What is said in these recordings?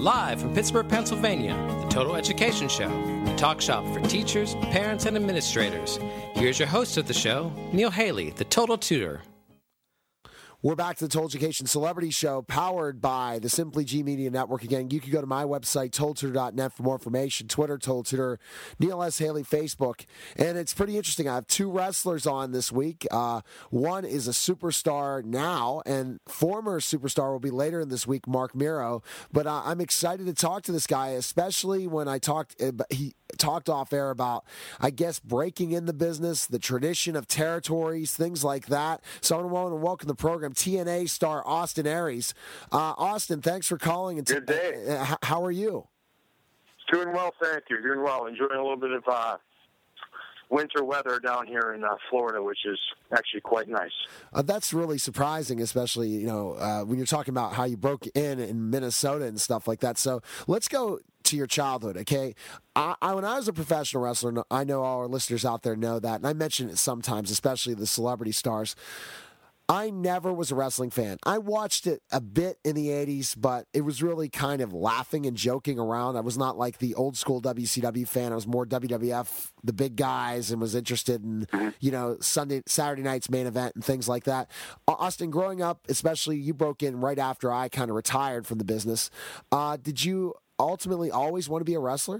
Live from Pittsburgh, Pennsylvania, the Total Education Show, the talk shop for teachers, parents, and administrators. Here's your host of the show, Neil Haley, the Total Tutor. We're back to the Total Education Celebrity Show, powered by the Simply G Media Network. Again, you can go to my website, totaltutor.net, for more information. Twitter, Total Tutor, Neil S. Haley, Facebook. And it's pretty interesting. I have two wrestlers on this week. One is a superstar now, and former superstar will be later in this week, Mark Miro. But I'm excited to talk to this guy, especially when he talked off air about, I guess, breaking in the business, the tradition of territories, things like that. So I want to welcome the program TNA star Austin Aries. Austin, thanks for calling. Good day. How are you? Doing well, thank you. Doing well. Enjoying a little bit of winter weather down here in Florida, which is actually quite nice. That's really surprising, especially when you're talking about how you broke in Minnesota and stuff like that. So let's go to your childhood, okay? When I was a professional wrestler, I know all our listeners out there know that, and I mention it sometimes, especially the celebrity stars. I never was a wrestling fan. I watched it a bit in the 80s, but it was really kind of laughing and joking around. I was not like the old school WCW fan. I was more WWF, the big guys, and was interested in, Saturday night's main event and things like that. Austin, growing up, especially you broke in right after I kind of retired from the business. Did you ultimately always want to be a wrestler?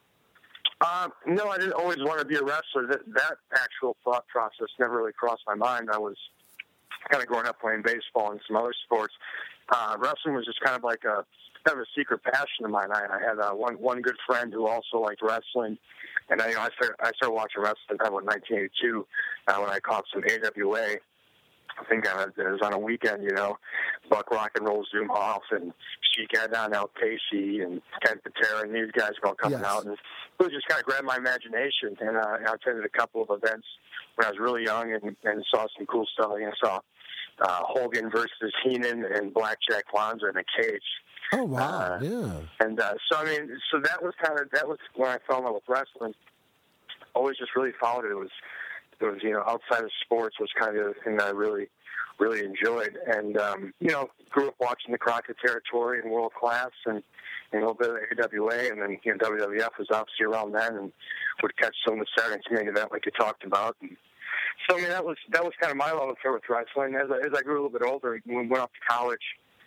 No, I didn't always want to be a wrestler. That actual thought process never really crossed my mind. I was kind of growing up playing baseball and some other sports. Wrestling was just kind of like a secret passion of mine. I had one good friend who also liked wrestling, and I started watching wrestling in 1982 when I caught some AWA. I think it was on a weekend, Buck Rock and Roll Zumhoff and Sheik Adnan Pacey and Ken Patera and these guys were all coming out. And it just kind of grabbed my imagination. And I attended a couple of events when I was really young and saw some cool stuff. I saw Hogan versus Heenan and Blackjack Lanza in a cage. Oh, wow, yeah. And so that was when I fell in love with wrestling. Always just really followed it. It was outside of sports was kind of the thing that I really, really enjoyed. And, grew up watching the Crockett Territory and World Class and a little bit of AWA. And then, WWF was obviously around then and would catch some of the Saturday main event like you talked about. And so, that was kind of my love affair with wrestling. As I grew a little bit older, when we went off to college,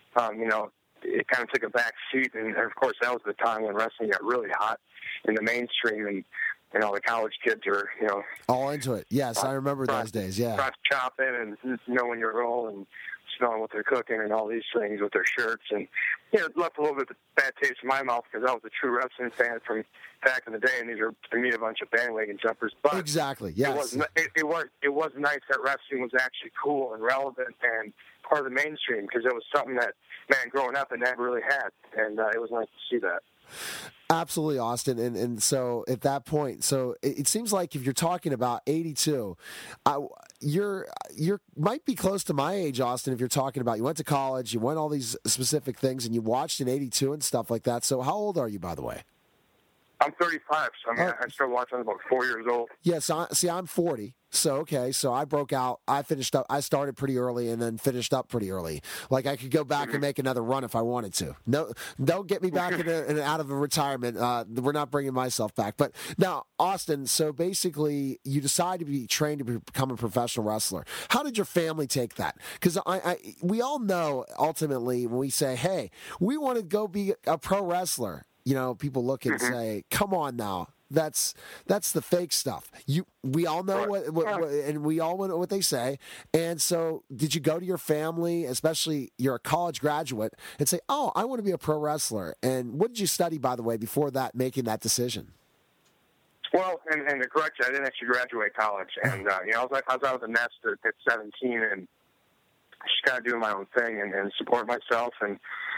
it kind of took a back seat. And, of course, that was the time when wrestling got really hot in the mainstream. And all the college kids are, all into it. Yes, I remember those days, yeah. Cross chopping and knowing your role and smelling what they're cooking and all these things with their shirts. And, it left a little bit of a bad taste in my mouth because I was a true wrestling fan from back in the day, and these are, to me, a bunch of bandwagon jumpers. But exactly, yes. It was nice that wrestling was actually cool and relevant and part of the mainstream because it was something that, growing up, I never really had. And it was nice to see that. Absolutely, Austin. And so at that point, so it seems like if you're talking about 82, you're might be close to my age, Austin, if you're talking about you went to college, you went all these specific things, and you watched in 82 and stuff like that. So how old are you, by the way? I'm 35, so I started watching about 4 years old. Yes, I'm 40. So I broke out. I finished up. I started pretty early and then finished up pretty early. Like I could go back and make another run if I wanted to. No, don't get me back out of a retirement. We're not bringing myself back. But now, Austin. So basically, you decide to be trained to become a professional wrestler. How did your family take that? Because we all know ultimately when we say, "Hey, we want to go be a pro wrestler," people look and say, "Come on now." That's the fake stuff. We all know what and we all know what they say. And so, did you go to your family, especially you're a college graduate, and say, "Oh, I want to be a pro wrestler"? And what did you study, by the way, before that, making that decision? Well, and to correct you, I didn't actually graduate college, and I was out of the nest at 17, and just kind of doing my own thing and support myself. And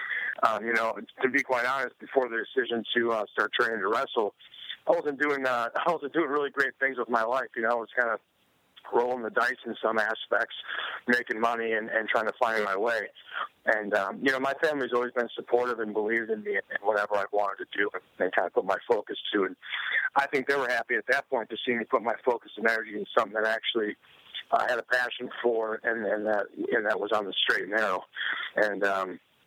to be quite honest, before the decision to start training to wrestle, I wasn't doing really great things with my life. I was kind of rolling the dice in some aspects, making money and trying to find my way. And, my family's always been supportive and believed in me and whatever I wanted to do and kind of put my focus to. And I think they were happy at that point to see me put my focus and energy in something that actually I had a passion for and that was on the straight and narrow. And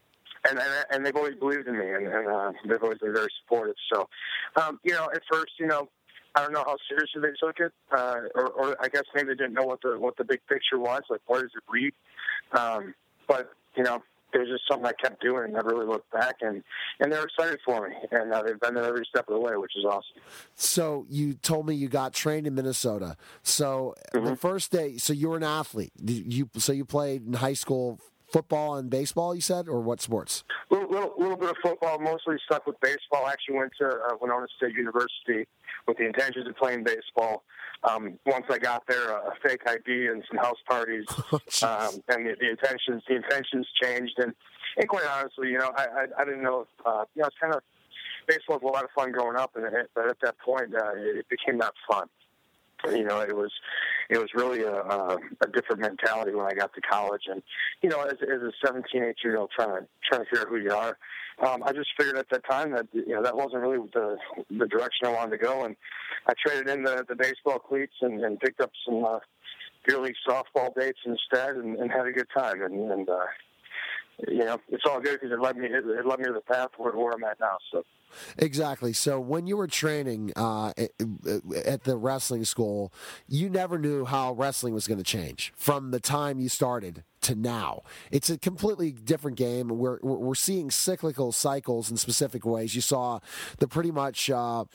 and they've always believed in me, and they've always been very supportive. So, at first, I don't know how seriously they took it, or I guess maybe they didn't know what the big picture was, like what does it read. But it was just something I kept doing and never really looked back, and they're excited for me, and they've been there every step of the way, which is awesome. So you told me you got trained in Minnesota. So the first day, so you were an athlete. You played in high school football and baseball, you said, or what sports? Little bit of football, mostly stuck with baseball. I actually went to Winona State University with the intentions of playing baseball. Once I got there, a fake ID and some house parties, and the intentions changed. And quite honestly, I didn't know if, it's kind of, baseball was a lot of fun growing up, but at that point, it became not fun. It was really a different mentality when I got to college, and as a 17, 18-year-old trying to figure out who you are, I just figured at that time that that wasn't really the direction I wanted to go, and I traded in the baseball cleats and picked up some beer league softball dates instead, and had a good time, and it's all good because it led me to the path where I'm at now. So. Exactly. So when you were training at the wrestling school, you never knew how wrestling was going to change from the time you started to now. It's a completely different game. We're seeing cyclical cycles in specific ways. You saw the pretty much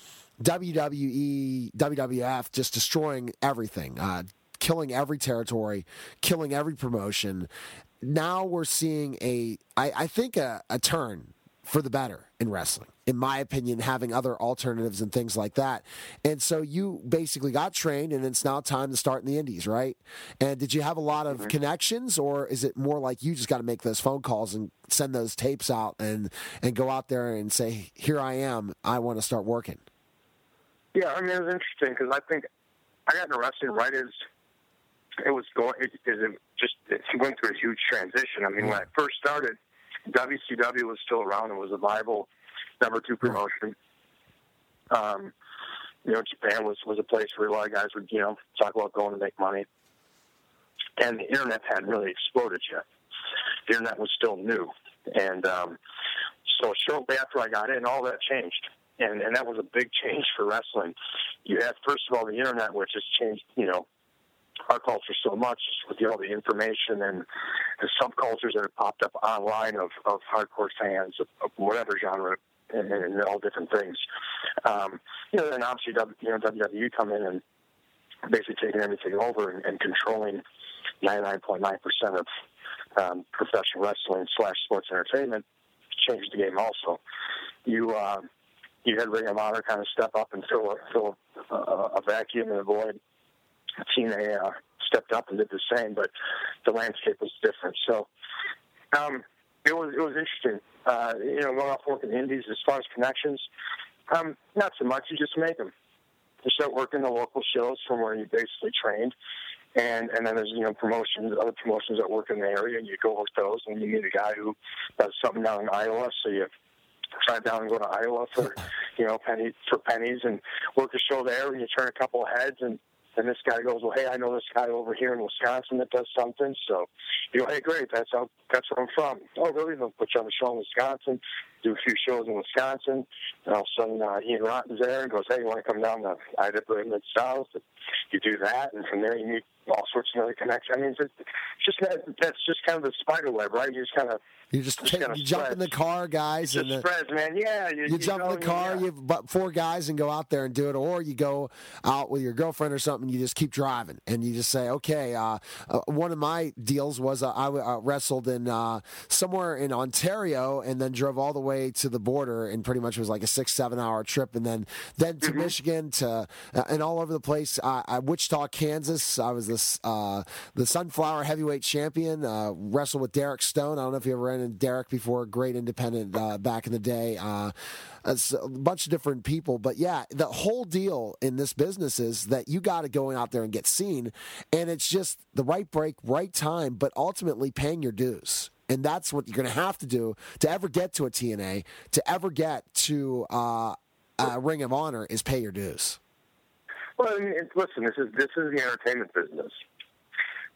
WWE, WWF just destroying everything, killing every territory, killing every promotion. Now we're seeing I think a turn for the better in wrestling, in my opinion, having other alternatives and things like that. And so you basically got trained, and it's now time to start in the indies, right? And did you have a lot of connections, or is it more like you just got to make those phone calls and send those tapes out and go out there and say, here I am, I want to start working? Yeah, it was interesting because I think I got into wrestling right as it was going. It went through a huge transition. When I first started, WCW was still around and was a viable number 2 promotion. Japan was a place where a lot of guys would, talk about going to make money. And the internet hadn't really exploded yet. The internet was still new. And so shortly after I got in, all that changed. And that was a big change for wrestling. You had, first of all, the internet, which has changed, our culture so much with all the information and the subcultures that have popped up online of hardcore fans of whatever genre and all different things. Then obviously WWE come in and basically taking everything over and controlling 99.9% of professional wrestling / sports entertainment. Changed the game also. You had Ring of Honor kind of step up and fill a vacuum and a void. TNA stepped up and did the same, but the landscape was different. So it was interesting. Going off working indies as far as connections, not so much. You just make them. You start working the local shows from where you basically trained, and then there's other promotions that work in the area, and you go work those, and you meet a guy who does something down in Iowa, so you drive down and go to Iowa for pennies and work a show there, and you turn a couple of heads, and this guy goes, well, hey, I know this guy over here in Wisconsin that does something. So you go, hey, great, that's where I'm from. Oh, really? They'll put you on the show in Wisconsin, do a few shows in Wisconsin, and all of a sudden Ian Rotten's there and goes, hey, you want to come down to Idaho Mid-South? You do that, and from there you meet all sorts of other connections. That's just kind of the spider web, right? You jump in the car, guys. It just spreads, man. Yeah. You jump in the car, you have 4 guys and go out there and do it, or you go out with your girlfriend or something, you just keep driving, and you just say, okay, one of my deals was I wrestled in somewhere in Ontario and then drove all the way to the border, and pretty much was like a 6-7 hour trip, and then to Michigan and all over the place. Wichita, Kansas, I was the Sunflower Heavyweight Champion, wrestled with Derek Stone. I don't know if you ever ran into Derek before, great independent back in the day. It's a bunch of different people, but yeah, the whole deal in this business is that you got to go out there and get seen, and it's just the right break, right time, but ultimately paying your dues. And that's what you're going to have to do to ever get to a TNA, to ever get to Ring of Honor, is pay your dues. Well, listen, this is the entertainment business,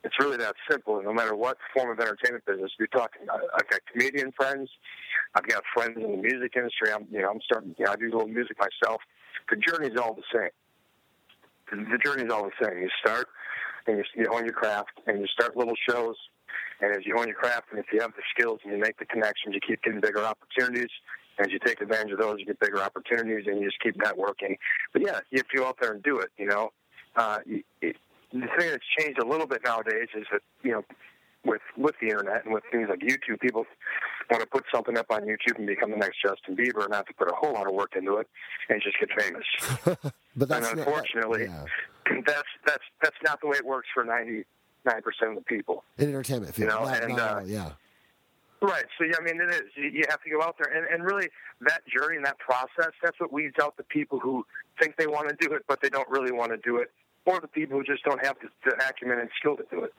It's really that simple. No matter what form of entertainment business you're talking about, I've got comedian friends, I've got friends in the music industry. I'm starting. I do a little music myself. The journey's all the same. The journey's all the same. You start and you hone your craft, and you start little shows. And as you hone your craft, and if you have the skills and you make the connections, you keep getting bigger opportunities. As you take advantage of those, you get bigger opportunities, and you just keep networking. But yeah, you have to go out there and do it. The thing that's changed a little bit nowadays is that, with the internet and with things like YouTube, people want to put something up on YouTube and become the next Justin Bieber, and have to put a whole lot of work into it and just get famous. But that's and unfortunately, that's not the way it works for 99% of the people in entertainment field. Right. So it is. You have to go out there, and really that journey and that process. That's what weeds out the people who think they want to do it, but they don't really want to do it, or the people who just don't have the acumen and skill to do it.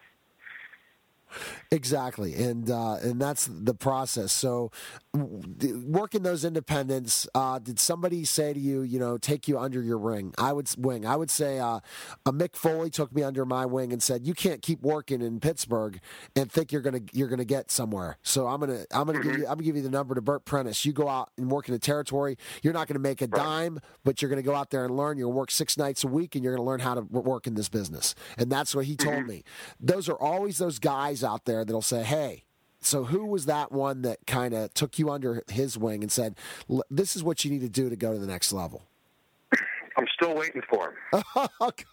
Exactly, and that's the process. So, working those independents, did somebody say to you, take you under your wing? I would say a Mick Foley took me under my wing and said, you can't keep working in Pittsburgh and think you're gonna get somewhere. So I'm gonna give you the number to Bert Prentice. You go out and work in the territory. You're not gonna make a dime, but you're gonna go out there and learn. You're gonna work 6 nights a week, and you're gonna learn how to work in this business. And that's what he told me. Those are always those guys out there that'll say, hey, so who was that one that kind of took you under his wing and said, this is what you need to do to go to the next level? I'm still waiting for him. I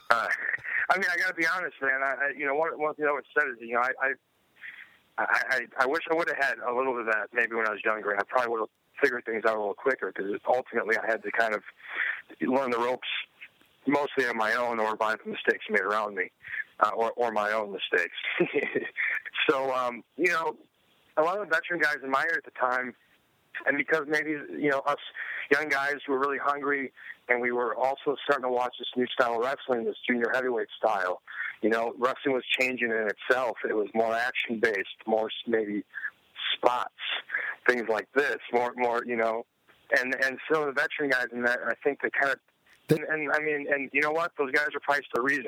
got to be honest, man. One thing I would say is, I wish I would have had a little bit of that maybe when I was younger, and I probably would have figured things out a little quicker, because ultimately I had to kind of learn the ropes mostly on my own, or by the mistakes made around me, or my own mistakes. So, a lot of the veteran guys in my area at the time, and because maybe, us young guys were really hungry, and we were also starting to watch this new style of wrestling, this junior heavyweight style. Wrestling was changing in itself. It was more action-based, more maybe spots, things like this, more, and so the veteran guys in that, I think they kind of, and you know what? Those guys are priced for a reason.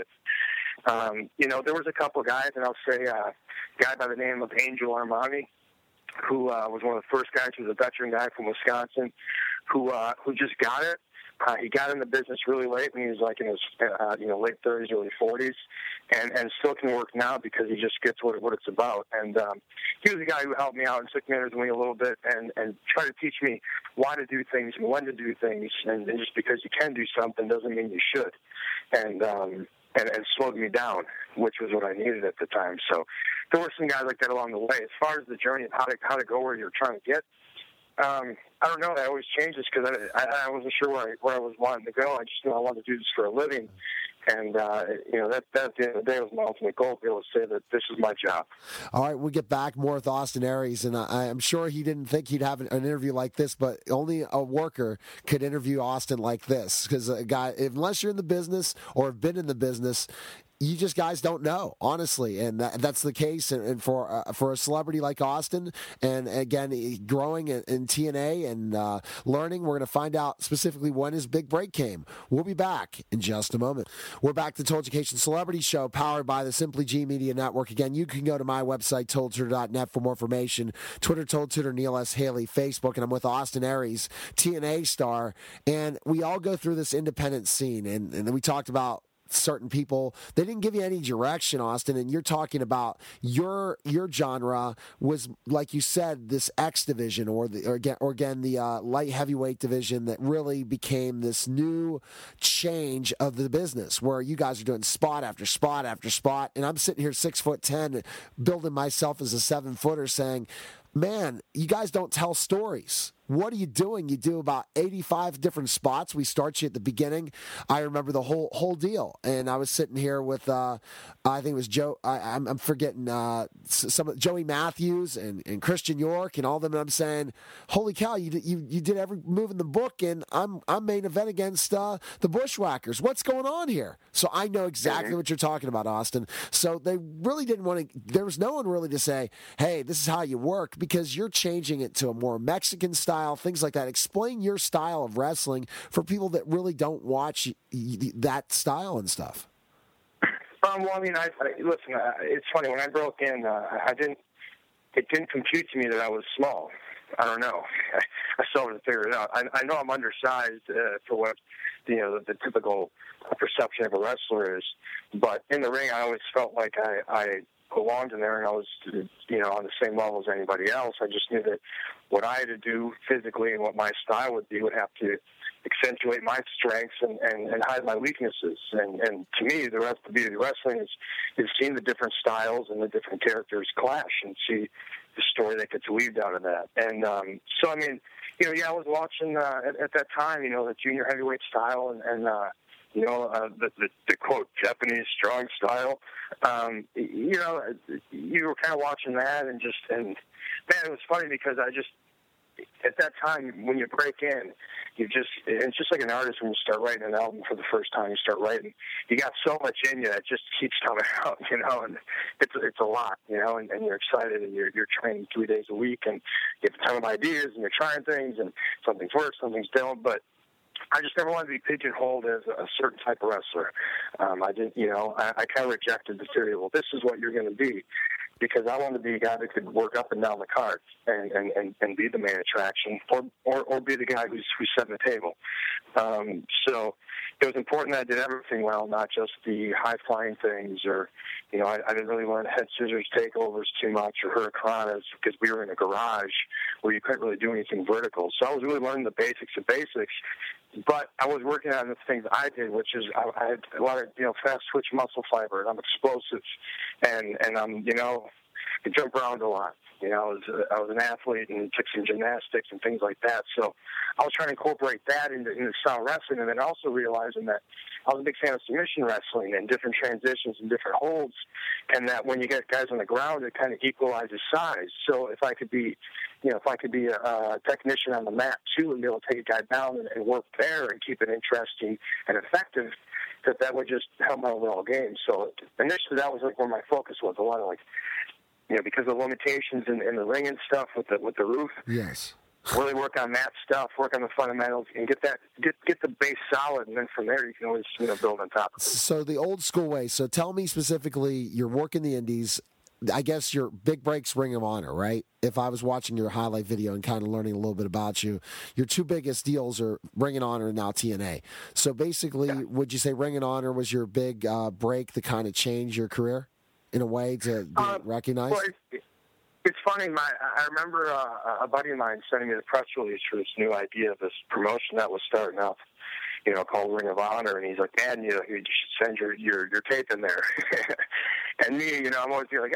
There was a couple of guys, and I'll say a guy by the name of Angel Armani, who was one of the first guys, who was a veteran guy from Wisconsin, who just got it. He got in the business really late, and he was like in his late 30s, early 40s, and still can work now because he just gets what it's about. And he was the guy who helped me out and took me under the wing a little bit and tried to teach me why to do things and when to do things. And just because you can do something doesn't mean you should. And slowed me down, which was what I needed at the time. So there were some guys like that along the way. As far as the journey of how to go where you're trying to get, I don't know. That always changes, because I wasn't sure where I was wanting to go. I just knew I wanted to do this for a living. And, that at the end of the day was my ultimate goal, to be able to say that this is my job. All right, we'll get back more with Austin Aries, and I'm sure he didn't think he'd have an interview like this, but only a worker could interview Austin like this, because a guy, unless you're in the business or have been in the business, you just guys don't know, honestly, and that's the case. And for a celebrity like Austin, and again, growing in TNA and learning, we're going to find out specifically when his big break came. We'll be back in just a moment. We're back to Total Education Celebrity Show, powered by the Simply G Media Network. Again, you can go to my website, TotalTutor.net, for more information. Twitter, Total Tutor, Neil S. Haley. Facebook, and I'm with Austin Aries, TNA star, and we all go through this independent scene, and then we talked about certain people. They didn't give you any direction, Austin, and you're talking about your genre was, like you said, this X division, or again the light heavyweight division that really became this new change of the business, where you guys are doing spot after spot after spot, and I'm sitting here 6'10", building myself as a 7-footer, saying, man, you guys don't tell stories. What are you doing? You do about 85 different spots. We start you at the beginning. I remember the whole deal. And I was sitting here with, I think it was Joe, I'm forgetting, Joey Matthews and Christian York and all of them. And I'm saying, holy cow, you did every move in the book, and I'm main event against the Bushwhackers. What's going on here? So I know exactly what you're talking about, Austin. So they really didn't want to, there was no one really to say, hey, this is how you work, because you're changing it to a more Mexican style, things like that. Explain your style of wrestling for people that really don't watch that style and stuff. Well, I mean, listen. It's funny when I broke in. It didn't compute to me that I was small. I don't know. I still haven't figured it out. I know I'm undersized for what the typical perception of a wrestler is, but in the ring, I always felt like I belonged in there, and I was on the same level as anybody else. I just knew that what I had to do physically and what my style would be would have to accentuate my strengths and hide my weaknesses. And to me, the beauty of wrestling is seeing the different styles and the different characters clash and see the story that gets weaved out of that. And so, I mean, I was watching at that time, the junior heavyweight style and the quote Japanese strong style. You were kind of watching that and man, it was funny because at that time when you break in, it's just like an artist when you start writing an album for the first time. You start writing, you got so much in you that just keeps coming out, and it's a lot, and you're excited and you're training 3 days a week and you have a ton of ideas and you're trying things and something's worked, something's don't, but I just never wanted to be pigeonholed as a certain type of wrestler. I didn't, I kind of rejected the theory of, well, this is what you're going to be, because I wanted to be a guy that could work up and down the card and be the main attraction, or be the guy who's setting the table. So it was important that I did everything well, not just the high-flying things, or, I didn't really learn head scissors takeovers too much or hurricanranas, because we were in a garage where you couldn't really do anything vertical. So I was really learning the basics of basics, but I was working on the things I did, which is I had a lot of, fast twitch muscle fiber, and I'm explosive, and I'm, I jump around a lot. I was an athlete and took some gymnastics and things like that. So I was trying to incorporate that into style wrestling, and then also realizing that I was a big fan of submission wrestling and different transitions and different holds, and that when you get guys on the ground, it kind of equalizes size. So if I could be a technician on the mat too, and be able to take a guy down and work there and keep it interesting and effective, that would just help my overall game. So initially, that was like where my focus was. A lot of because of limitations in the ring and stuff with the roof. Yes. Really work on that stuff, work on the fundamentals, and get the base solid, and then from there you can always build on top of it. So the old school way. So tell me specifically, you're working the indies. I guess your big break's Ring of Honor, right? If I was watching your highlight video and kind of learning a little bit about you, your two biggest deals are Ring of Honor and now TNA. So basically, Would you say Ring of Honor was your big break that kind of changed your career in a way to be recognized? Well, it's funny. I remember a buddy of mine sending me the press release for this new idea of this promotion that was starting up, called Ring of Honor, and he's like, "Man, you should send your tape in there." And me, I'm always like,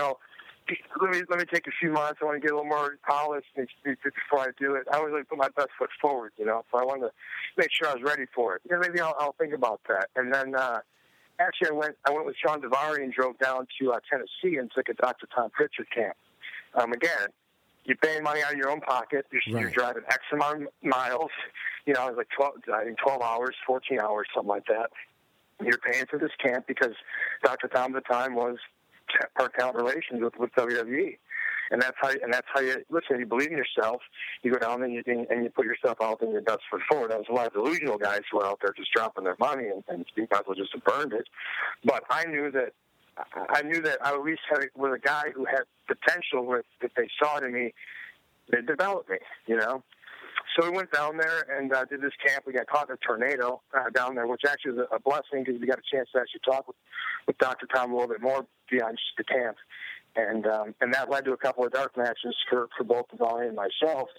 let me take a few months. I want to get a little more polished before I do it. I always put my best foot forward, So I wanted to make sure I was ready for it. Maybe I'll think about that. And then actually, I went with Sean Devari and drove down to Tennessee and took a Dr. Tom Pritchard camp. Again, you're paying money out of your own pocket. You're driving X amount of miles. It was like 12 hours, 14 hours, something like that. You're paying for this camp because Dr. Tom at the time was Park Talent Relations with WWE. And that's how you listen. You believe in yourself. You go down and you put yourself out and your best foot forward. There was a lot of delusional guys who were out there just dropping their money and you guys just burned it. But I knew that I at least was a guy who had potential. If they saw it in me, they developed me. So we went down there and did this camp. We got caught in a tornado down there, which actually was a blessing because we got a chance to actually talk with Dr. Tom a little bit more beyond just the camp. And that led to a couple of dark matches for both Devari and myself,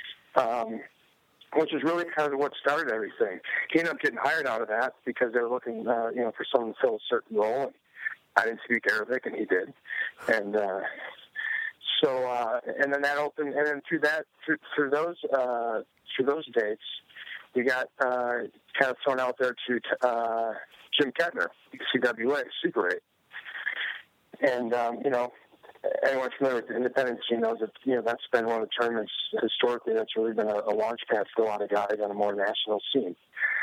which is really kind of what started everything. He ended up getting hired out of that because they were looking, for someone to fill a certain role. And I didn't speak Arabic, and he did. And and then that opened, and then through those dates, we got kind of thrown out there to Jim Kettner, CWA, Super 8. And anyone familiar with the independent scene knows that that's been one of the tournaments historically that's really been a launch pad for a lot of guys on a more national scene.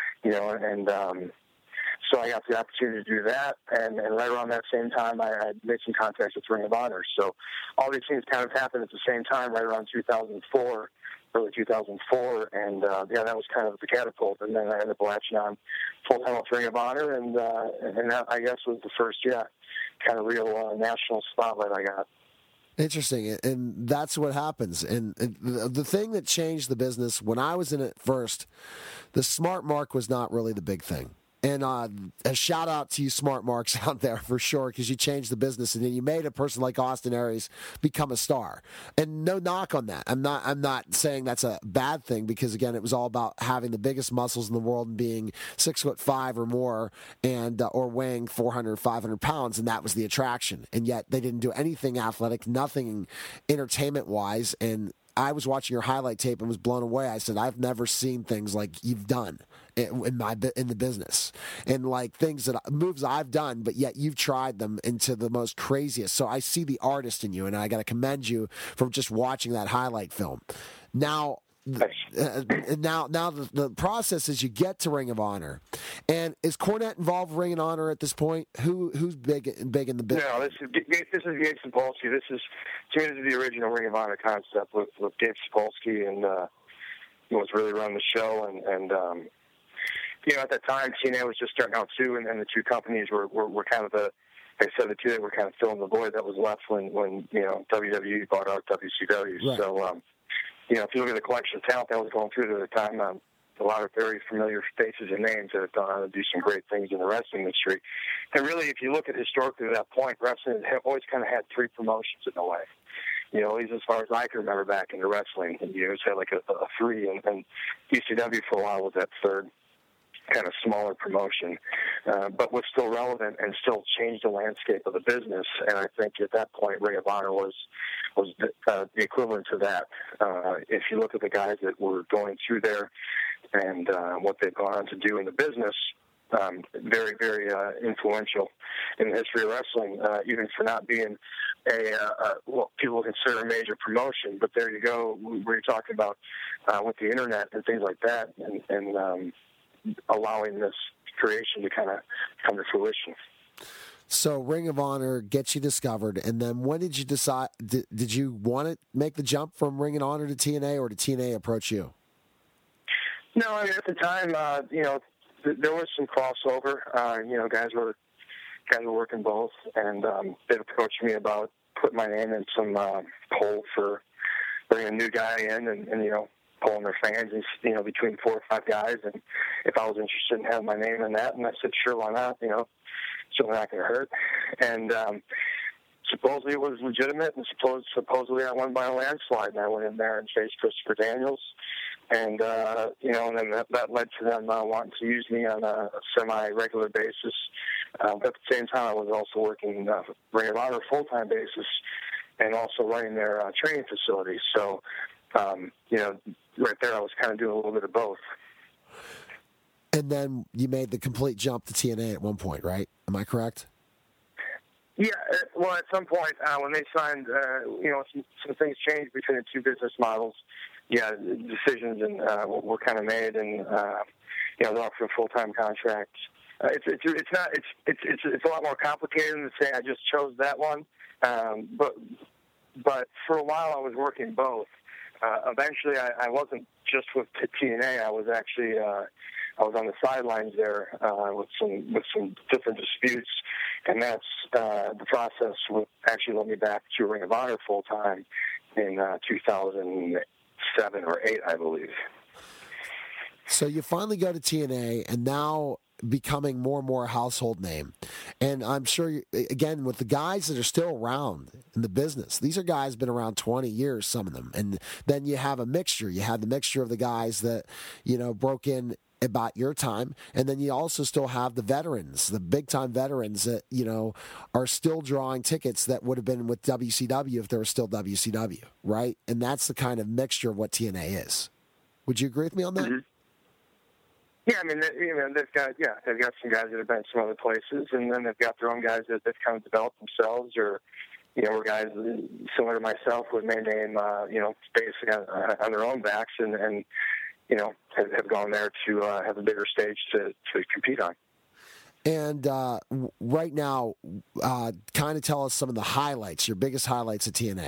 So I got the opportunity to do that, and right around that same time, I made some contacts with Ring of Honor. So all these things kind of happened at the same time, right around 2004. early 2004, and that was kind of the catapult. And then I ended up latching on full-time with Ring of Honor, and that, I guess, was the first, kind of real national spotlight I got. Interesting, and that's what happens. And the thing that changed the business when I was in it first, the smart mark was not really the big thing. And a shout out to you smart marks out there for sure, because you changed the business and then you made a person like Austin Aries become a star. And no knock on that. I'm not saying that's a bad thing, because again, it was all about having the biggest muscles in the world and being 6'5" or more, and or weighing 400, 500 pounds, and that was the attraction. And yet they didn't do anything athletic, nothing entertainment wise. And I was watching your highlight tape and was blown away. I said, I've never seen things like you've done in the business, and like moves I've done, but yet you've tried them into the most craziest. So I see the artist in you, and I got to commend you for just watching that highlight film. Now, the process is you get to Ring of Honor, and is Cornette involved with Ring of Honor at this point? Who's big in the business? No, this is Gabe Sapolsky. This is the original Ring of Honor concept with Gabe Sapolsky, and he was really running the show. And at that time, TNA was just starting out too, and the two companies were kind of the two that were kind of filling the void that was left when WWE bought out WCW. Right. So. If you look at the collection of talent that was going through at the time, a lot of very familiar faces and names that have gone on to do some great things in the wrestling industry. And really, if you look at historically at that point, wrestling had always kind of had three promotions in a way. At least as far as I can remember back into wrestling, you always had like a three, and ECW for a while was that third kind of smaller promotion, but was still relevant and still changed the landscape of the business. And I think at that point, Ring of Honor was the equivalent to that. If you look at the guys that were going through there and what they've gone on to do in the business, very, very influential in the history of wrestling, even for not being what people consider a major promotion. But there you go, where you're talking about with the internet and things like that, and allowing this creation to kind of come to fruition. So Ring of Honor gets you discovered, and then when did you decide? Did you want to make the jump from Ring of Honor to TNA, or did TNA approach you? No, I mean, at the time, there was some crossover. Guys were working both, and they approached me about putting my name in some poll for bringing a new guy in, and pulling their fans, and between 4 or 5 guys, and if I was interested in having my name in that, and I said, sure, why not? Certainly not going to hurt. And supposedly it was legitimate, and supposedly I won by a landslide, and I went in there and faced Christopher Daniels, and and then that led to them wanting to use me on a semi-regular basis. But at the same time, I was also working Ring of Honor full-time basis, and also running their training facility. So, right there, I was kind of doing a little bit of both. And then you made the complete jump to TNA at one point, right? Am I correct? Yeah, well, at some point, when they signed, some things changed between the two business models. Yeah, decisions and were kind of made, and they're offering full-time contracts. It's a lot more complicated than to say I just chose that one. But for a while, I was working both. Eventually, I wasn't just with TNA. I was actually I was on the sidelines there with some different disputes, and that's the process would actually led me back to Ring of Honor full time in 2007 or 8, I believe. So you finally go to TNA, and now becoming more and more a household name. And I'm sure, again, with the guys that are still around in the business, these are guys been around 20 years, some of them. And then you have a mixture. You have the mixture of the guys that, broke in about your time, and then you also still have the veterans, the big-time veterans that, are still drawing tickets that would have been with WCW if there was still WCW, right? And that's the kind of mixture of what TNA is. Would you agree with me on that? Mm-hmm. Yeah, I mean, they've got some guys that have been some other places, and then they've got their own guys that kind of developed themselves, or were guys similar to myself with their name, basically on their own backs, and have gone there to have a bigger stage to compete on. And right now, kind of tell us some of the highlights, your biggest highlights at TNA.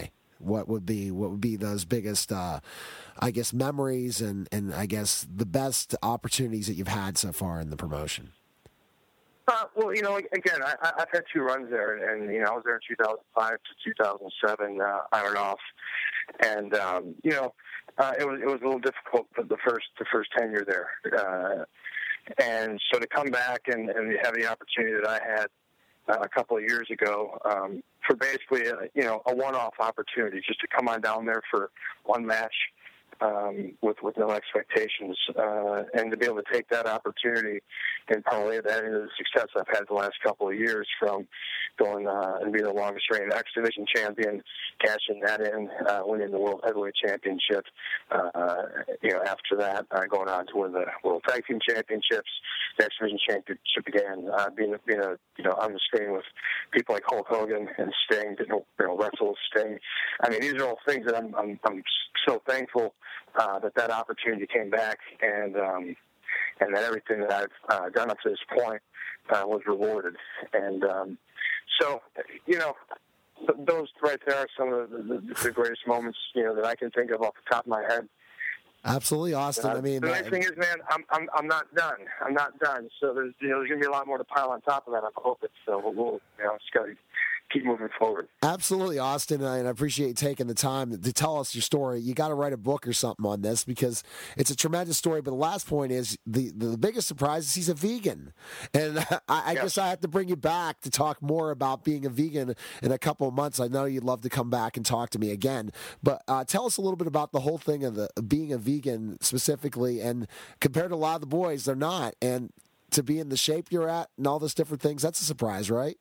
what would be those biggest, I guess, memories and I guess the best opportunities that you've had so far in the promotion? Well, again, I've had 2 runs there, and I was there in 2005 to 2007, on and off, and it was a little difficult for the first tenure there, and so to come back and have the opportunity that I had a couple of years ago, for basically a one-off opportunity, just to come on down there for one match. With no expectations, and to be able to take that opportunity and parlay that into the success I've had the last couple of years, from going and being the longest reigning X Division champion, cashing that in, winning the World Heavyweight Championship. After that, going on to win the World Tag Team Championships, the X Division Championship again, being on the screen with people like Hulk Hogan and Sting, wrestle with Sting. I mean, these are all things that I'm so thankful that opportunity came back, and that everything that I've done up to this point was rewarded. And so, those right there are some of the greatest moments that I can think of off the top of my head. Absolutely, Austin. I mean, the nice thing is, man, I'm not done. I'm not done. So there's going to be a lot more to pile on top of that. I'm hoping. So we'll just got to keep moving forward. Absolutely, Austin, and I appreciate you taking the time to tell us your story. You got to write a book or something on this, because it's a tremendous story. But the last point is the biggest surprise is he's a vegan, and I guess I have to bring you back to talk more about being a vegan in a couple of months. I know you'd love to come back and talk to me again, but tell us a little bit about the whole thing of being a vegan specifically, and compared to a lot of the boys, they're not, and to be in the shape you're at and all those different things, that's a surprise, right?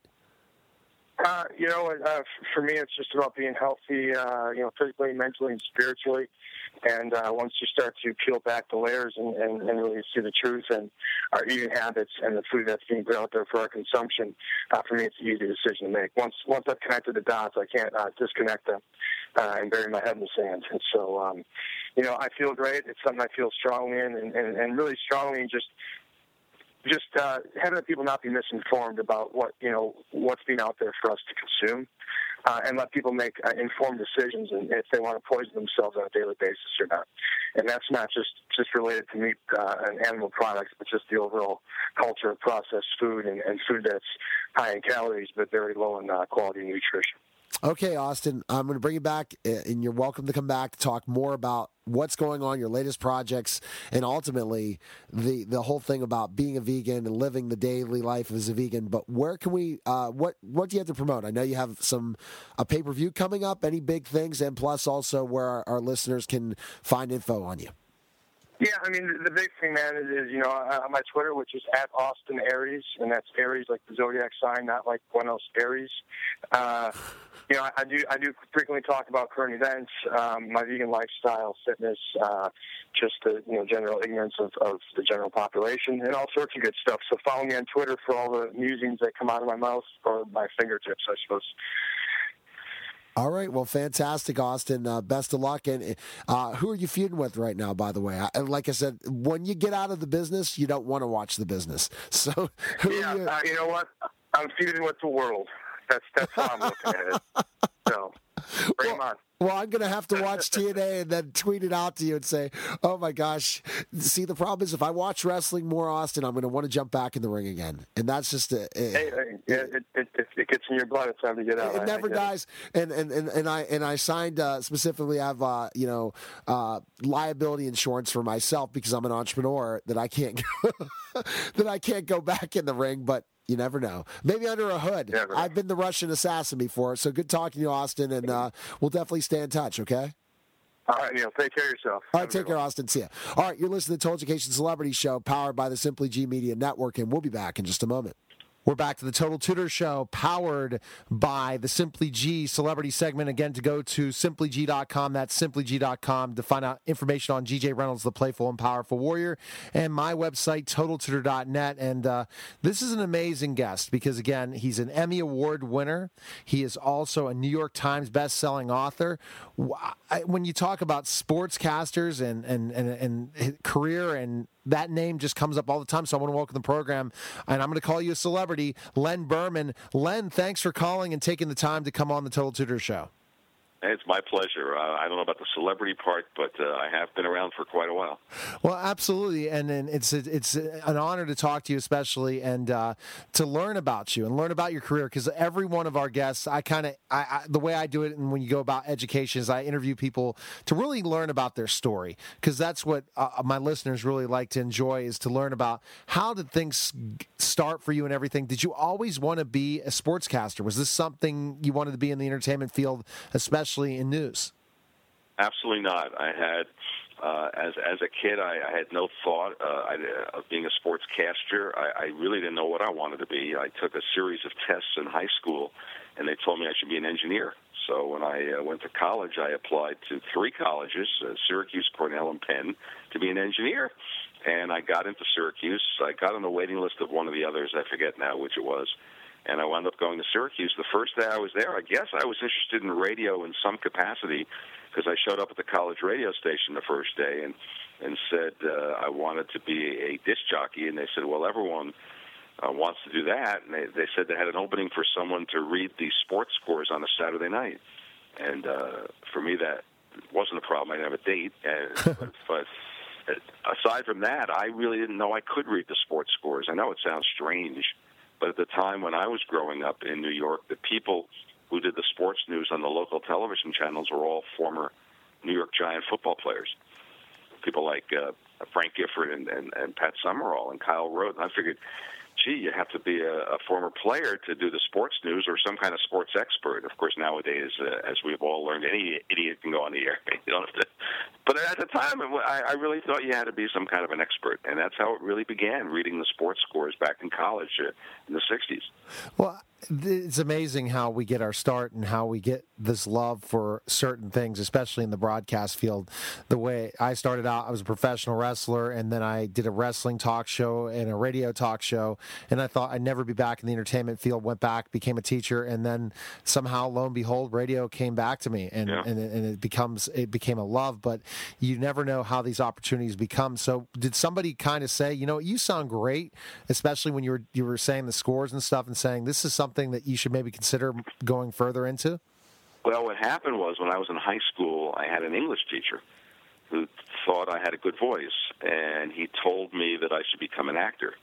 For me, it's just about being healthy, physically, mentally, and spiritually. And once you start to peel back the layers and really see the truth and our eating habits and the food that's being put out there for our consumption, for me, it's an easy decision to make. Once I've connected the dots, I can't disconnect them and bury my head in the sand. And so, I feel great. It's something I feel strongly in, and really strongly in just having the people not be misinformed about what's being out there for us to consume, and let people make informed decisions, and if they want to poison themselves on a daily basis or not. And that's not just related to meat and animal products, but just the overall culture of processed food and food that's high in calories but very low in quality nutrition. Okay, Austin, I'm going to bring you back, and you're welcome to come back to talk more about what's going on, your latest projects, and ultimately the whole thing about being a vegan and living the daily life as a vegan. But where can we, what do you have to promote? I know you have a pay-per-view coming up, any big things, and plus also where our listeners can find info on you. Yeah, I mean, the big thing, man, is on my Twitter, which is @Austin Aries, and that's Aries like the zodiac sign, not like Buenos Aires. I do frequently talk about current events, my vegan lifestyle, fitness, just the general ignorance of the general population, and all sorts of good stuff. So follow me on Twitter for all the musings that come out of my mouth or my fingertips, I suppose. All right, well, fantastic, Austin. Best of luck. And who are you feuding with right now, by the way? Like I said, when you get out of the business, you don't want to watch the business. So, you know what? I'm feuding with the world. That's how I'm looking at it. So, bring them on. Well, I'm going to have to watch TNA and then tweet it out to you and say, oh, my gosh. See, the problem is if I watch wrestling more, Austin, I'm going to want to jump back in the ring again. And that's just it gets in your blood. It's time to get out. It never dies. And I signed specifically, I have liability insurance for myself because I'm an entrepreneur that I can't go back in the ring, but you never know. Maybe under a hood. I've been the Russian assassin before, so good talking to you, Austin, and we'll definitely stay in touch, okay? All right, Neil. Take care of yourself. All right, take care, Austin. See ya. All right, you're listening to the Total Education Celebrity Show, powered by the Simply G Media Network, and we'll be back in just a moment. We're back to the Total Tutor Show, powered by the Simply G Celebrity segment. Again, to go to simplyg.com, that's simplyg.com, to find out information on GJ Reynolds, the Playful and Powerful Warrior, and my website, totaltutor.net. And this is an amazing guest because, again, he's an Emmy Award winner. He is also a New York Times best-selling author. When you talk about sportscasters and career, and that name just comes up all the time, so I want to welcome the program, and I'm going to call you a celebrity, Len Berman. Len, thanks for calling and taking the time to come on the Total Tutor Show. It's my pleasure. I don't know about the celebrity part, but I have been around for quite a while. Well, absolutely, and it's an honor to talk to you, especially, and to learn about you and learn about your career. Because every one of our guests, the way I do it, and when you go about education, is I interview people to really learn about their story, because that's what my listeners really like to enjoy, is to learn about how did things start for you and everything. Did you always want to be a sportscaster? Was this something you wanted to be in the entertainment field, especially in news? Absolutely not. I had, as a kid, I had no thought of being a sportscaster. I really didn't know what I wanted to be. I took a series of tests in high school, and they told me I should be an engineer. So when I went to college, I applied to 3 colleges, Syracuse, Cornell, and Penn, to be an engineer. And I got into Syracuse. I got on the waiting list of one of the others. I forget now which it was. And I wound up going to Syracuse. The first day I was there, I guess I was interested in radio in some capacity, because I showed up at the college radio station the first day and said I wanted to be a disc jockey. And they said, well, everyone wants to do that. And they said they had an opening for someone to read the sports scores on a Saturday night. And for me, that wasn't a problem. I didn't have a date. But aside from that, I really didn't know I could read the sports scores. I know it sounds strange, but at the time when I was growing up in New York, the people who did the sports news on the local television channels were all former New York Giant football players. People like Frank Gifford and Pat Summerall and Kyle Rote. And I figured, gee, you have to be a former player to do the sports news, or some kind of sports expert. Of course, nowadays, as we've all learned, any idiot can go on the air. You don't have to. But at the time, I really thought you had to be some kind of an expert, and that's how it really began, reading the sports scores back in college in the 60s. Well, it's amazing how we get our start and how we get this love for certain things, especially in the broadcast field. The way I started out, I was a professional wrestler, and then I did a wrestling talk show and a radio talk show, and I thought I'd never be back in the entertainment field. Went back, became a teacher, and then somehow, lo and behold, radio came back to me, and it became a love. But you never know how these opportunities become. So did somebody kind of say, you sound great, especially when you were saying the scores and stuff, and saying this is something that you should maybe consider going further into? Well, what happened was, when I was in high school, I had an English teacher who thought I had a good voice, and he told me that I should become an actor.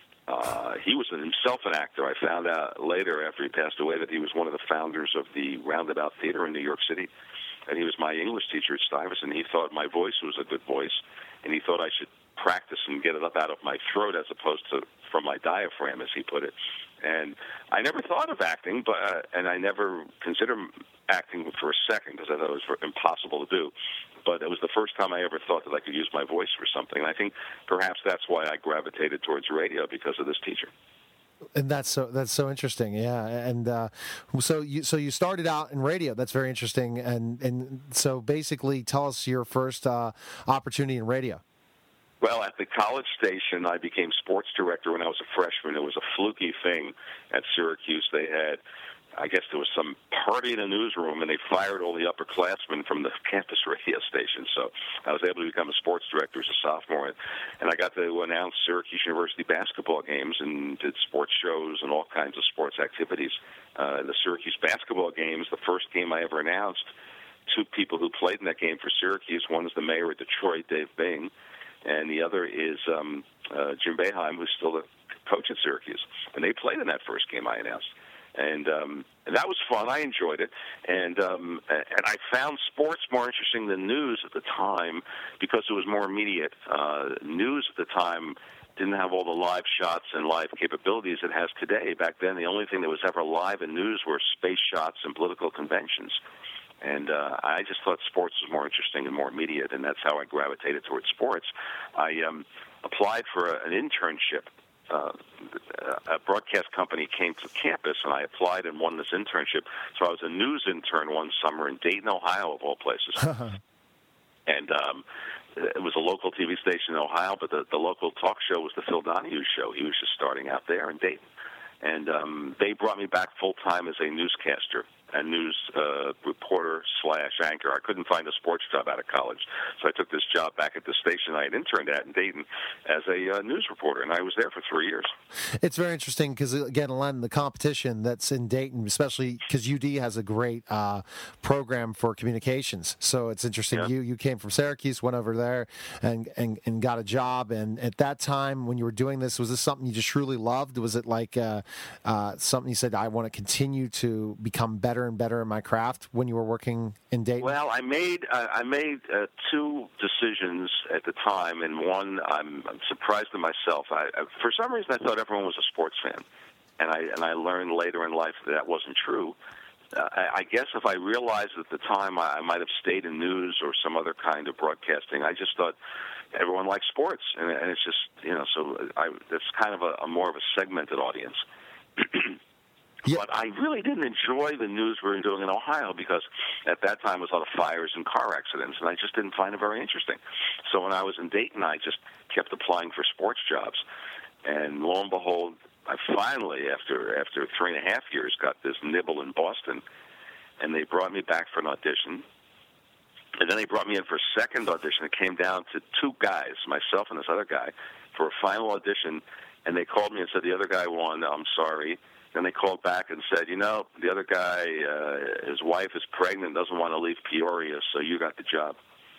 He was himself an actor. I found out later, after he passed away, that he was one of the founders of the Roundabout Theater in New York City, and he was my English teacher at Stuyvesant. He thought my voice was a good voice, and he thought I should practice and get it up out of my throat as opposed to from my diaphragm, as he put it. And I never thought of acting, and I never considered acting for a second, because I thought it was impossible to do. But it was the first time I ever thought that I could use my voice for something. And I think perhaps that's why I gravitated towards radio, because of this teacher. And that's so interesting, yeah. And so you started out in radio. That's very interesting. And so basically, tell us your first opportunity in radio. Well, at the college station, I became sports director when I was a freshman. It was a fluky thing at Syracuse. They had, I guess there was some party in the newsroom, and they fired all the upperclassmen from the campus radio station. So I was able to become a sports director as a sophomore. And I got to announce Syracuse University basketball games and did sports shows and all kinds of sports activities. The Syracuse basketball games, the first game I ever announced, 2 people who played in that game for Syracuse. One is the mayor of Detroit, Dave Bing, and the other is Jim Boeheim, who's still the coach at Syracuse. And they played in that first game I announced. And that was fun. I enjoyed it. And I found sports more interesting than news at the time, because it was more immediate. News at the time didn't have all the live shots and live capabilities it has today. Back then, the only thing that was ever live in news were space shots and political conventions. And I just thought sports was more interesting and more immediate, and that's how I gravitated towards sports. I applied for an internship. A broadcast company came to campus, and I applied and won this internship. So I was a news intern one summer in Dayton, Ohio, of all places. And it was a local TV station in Ohio, but the local talk show was the Phil Donahue Show. He was just starting out there in Dayton. And they brought me back full-time as a newscaster. and news reporter / anchor. I couldn't find a sports job out of college, so I took this job back at the station I had interned at in Dayton as a news reporter, and I was there for 3 years. It's very interesting because, again, Len, the competition that's in Dayton, especially because UD has a great program for communications. So it's interesting. Yeah. You came from Syracuse, went over there, and got a job. And at that time, when you were doing this, was this something you just truly loved? Was it like something you said, I want to continue to become better and better in my craft when you were working in Dayton? Well, I made two decisions at the time, and one I'm surprised at myself. For some reason, I thought everyone was a sports fan, and I learned later in life that wasn't true. I guess if I realized at the time, I might have stayed in news or some other kind of broadcasting. I just thought everyone likes sports, and it's just, so it's kind of a more of a segmented audience. Yeah. But I really didn't enjoy the news we were doing in Ohio because at that time it was a lot of fires and car accidents, and I just didn't find it very interesting. So when I was in Dayton, I just kept applying for sports jobs. And lo and behold, I finally, after 3.5 years, got this nibble in Boston, and they brought me back for an audition. And then they brought me in for a second audition. It came down to two guys, myself and this other guy, for a final audition. And they called me and said, the other guy won, I'm sorry. Then they called back and said, the other guy, his wife is pregnant, doesn't want to leave Peoria, so you got the job.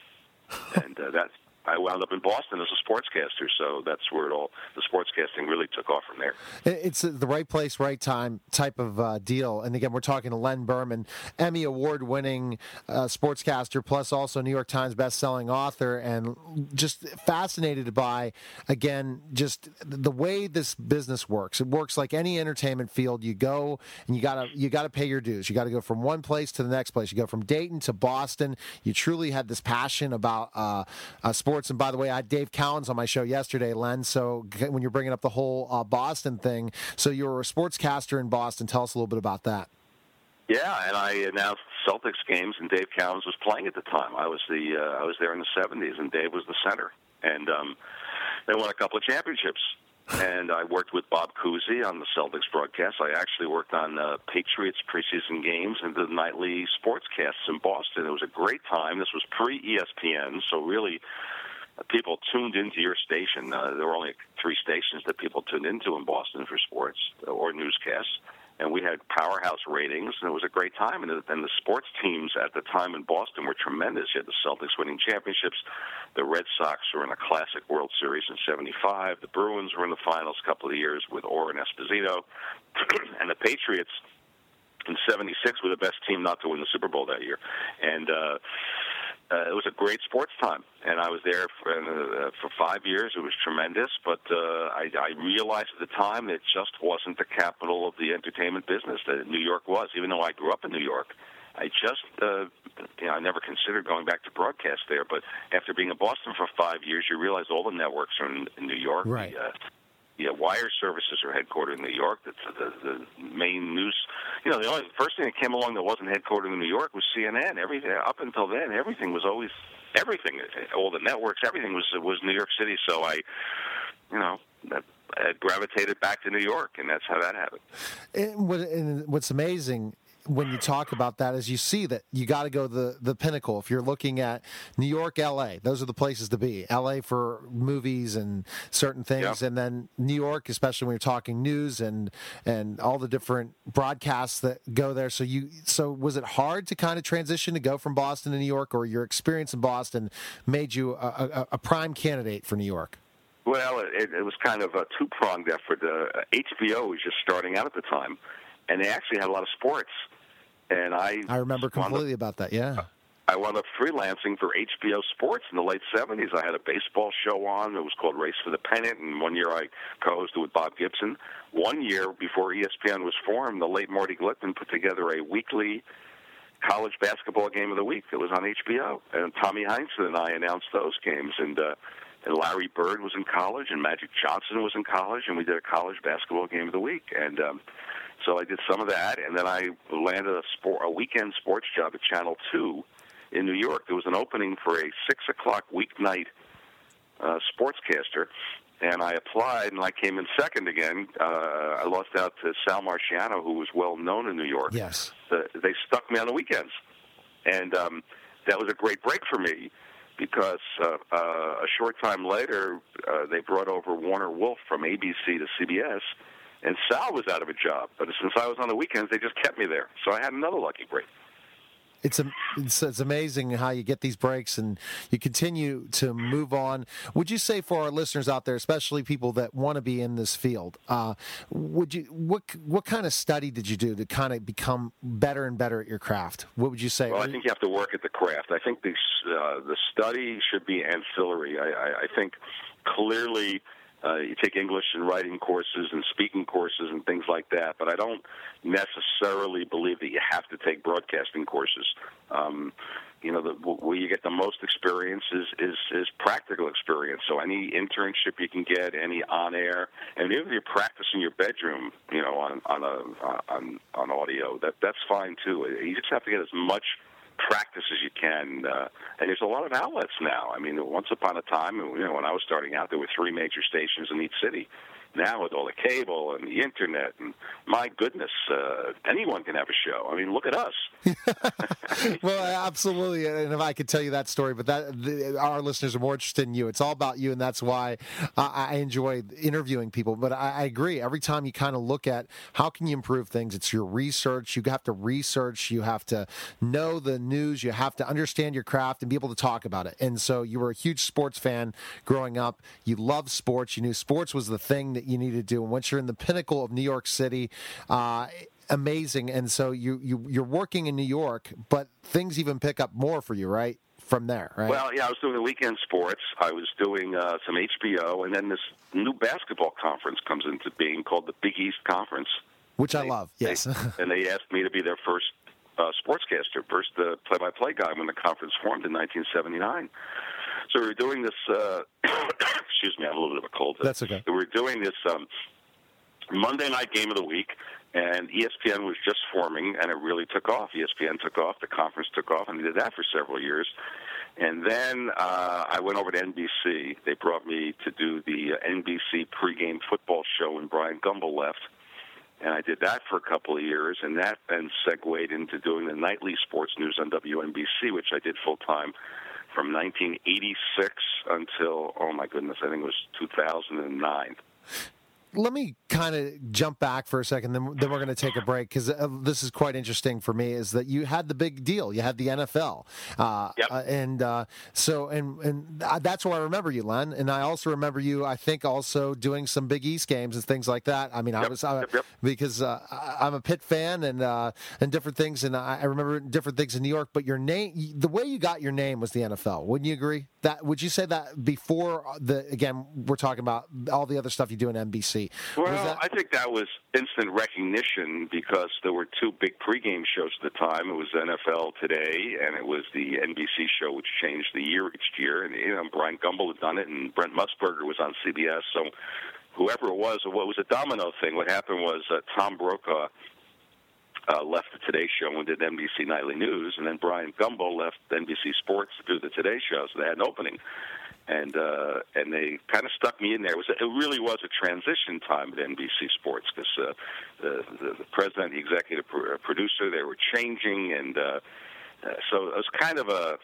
And I wound up in Boston as a sportscaster, so that's where the sportscasting really took off from there. It's the right place, right time type of deal. And again, we're talking to Len Berman, Emmy Award-winning sportscaster, plus also New York Times best-selling author, and just fascinated by, again, just the way this business works. It works like any entertainment field. You go and you gotta pay your dues. You got to go from one place to the next place. You go from Dayton to Boston. You truly had this passion about sports. And by the way, I had Dave Cowens on my show yesterday, Len. So when you're bringing up the whole Boston thing, so you were a sportscaster in Boston. Tell us a little bit about that. Yeah, and I announced Celtics games, and Dave Cowens was playing at the time. I was there in the 70s, and Dave was the center. And they won a couple of championships. And I worked with Bob Cousy on the Celtics broadcast. I actually worked on Patriots preseason games and the nightly sportscasts in Boston. It was a great time. This was pre-ESPN, so really people tuned into your station. There were only 3 stations that people tuned into in Boston for sports or newscasts. And we had powerhouse ratings, and it was a great time. And the sports teams at the time in Boston were tremendous. You had the Celtics winning championships. The Red Sox were in a classic World Series in '75. The Bruins were in the finals a couple of years with Orr and Esposito. And the Patriots in '76 were the best team not to win the Super Bowl that year. And it was a great sports time, and I was there for 5 years. It was tremendous, but I realized at the time it just wasn't the capital of the entertainment business that New York was. Even though I grew up in New York, I just, I never considered going back to broadcast there. But after being in Boston for 5 years, you realize all the networks are in New York. Right. Wire services are headquartered in New York. The main news, the first thing that came along that wasn't headquartered in New York was CNN. Everything up until then, everything was always everything. All the networks, everything was New York City. So I gravitated back to New York, and that's how that happened. And what's amazing when you talk about that is you see that you got to go the pinnacle. If you're looking at New York, L.A., those are the places to be. L.A. for movies and certain things, and then New York, especially when you're talking news and all the different broadcasts that go there. So was it hard to kind of transition to go from Boston to New York, or your experience in Boston made you a prime candidate for New York? Well, it was kind of a two-pronged effort. HBO was just starting out at the time, and they actually had a lot of sports. And I remember completely about that, yeah. I wound up freelancing for HBO Sports in the late 70s. I had a baseball show on. It was called Race for the Pennant, and one year I co-hosted with Bob Gibson. 1 year before ESPN was formed, the late Marty Glickman put together a weekly college basketball game of the week that was on HBO. And Tommy Heinsohn and I announced those games. And Larry Bird was in college, and Magic Johnson was in college, and we did a college basketball game of the week. And so I did some of that, and then I landed a weekend sports job at Channel 2 in New York. There was an opening for a 6 o'clock weeknight sportscaster, and I applied, and I came in second again. I lost out to Sal Marciano, who was well known in New York. Yes. They stuck me on the weekends, and that was a great break for me because a short time later they brought over Warner Wolf from ABC to CBS, and Sal was out of a job. But since I was on the weekends, they just kept me there. So I had another lucky break. It's amazing how you get these breaks and you continue to move on. Would you say for our listeners out there, especially people that want to be in this field, what kind of study did you do to kind of become better and better at your craft? What would you say? Well, I think you have to work at the craft. I think the study should be ancillary. I think clearly you take English and writing courses and speaking courses and things like that, but I don't necessarily believe that you have to take broadcasting courses. Where you get the most experience is practical experience. So any internship you can get, any on air, and even if you practice in your bedroom, on audio, that's fine too. You just have to get as much practice as you can, and there's a lot of outlets now. I mean, once upon a time, when I was starting out, there were 3 major stations in each city. Now with all the cable and the internet, and my goodness, anyone can have a show. I mean, look at us. Well, absolutely, and if I could tell you that story, but our listeners are more interested in you. It's all about you, and that's why I enjoy interviewing people. But I agree. Every time you kind of look at how can you improve things, it's your research. You have to research. You have to know the news. You have to understand your craft and be able to talk about it. And so you were a huge sports fan growing up. You loved sports. You knew sports was the thing that you need to do. And once you're in the pinnacle of New York City, amazing. And so you're working in New York, but things even pick up more for you, right? From there, right? Well, yeah, I was doing the weekend sports. I was doing some HBO, and then this new basketball conference comes into being called the Big East Conference. Which I love, yes. And they asked me to be their first sportscaster, first play-by-play guy when the conference formed in 1979. So we were doing this, excuse me, I have a little bit of a cold. That's okay. We were doing this Monday night game of the week, and ESPN was just forming, and it really took off. ESPN took off, the conference took off, and they did that for several years. And then I went over to NBC. They brought me to do the NBC pregame football show when Brian Gumbel left. And I did that for a couple of years, and that then segued into doing the nightly sports news on WNBC, which I did full-time from 1986 until, oh my goodness, I think it was 2009. Let me kind of jump back for a second, then we're going to take a break, because this is quite interesting for me, is that you had the big deal. You had the NFL. Yep. So that's where I remember you, Len. And I also remember you, I think, also doing some Big East games and things like that. I mean, because I'm a Pitt fan and different things, and I remember different things in New York, but your name, the way you got your name was the NFL. Wouldn't you agree? Would you say that before again, we're talking about all the other stuff you do in NBC? Well, I think that was instant recognition because there were 2 big pregame shows at the time. It was NFL Today, and it was the NBC show, which changed the year each year. And Brian Gumbel had done it, and Brent Musburger was on CBS. So whoever it was, what was a domino thing? What happened was Tom Brokaw left the Today Show and did NBC Nightly News, and then Brian Gumbel left NBC Sports to do the Today Show, so they had an opening. And they kind of stuck me in there. It really was a transition time at NBC Sports because the president, the executive producer, they were changing, and so I was kind of a